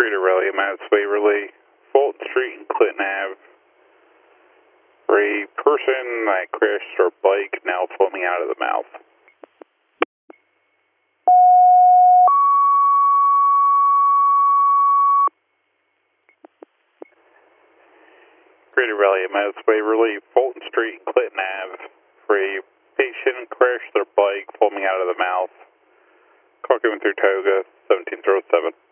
Greater Raleigh, Mass. Waverly, Fulton Street and Clinton Ave. For a person that crashed their bike now foaming out of the mouth. Greater Raleigh, Mass. Waverly, Fulton Street and Clinton Ave. For a patient crashed their bike foaming out of the mouth. Call given through Toga, 1707.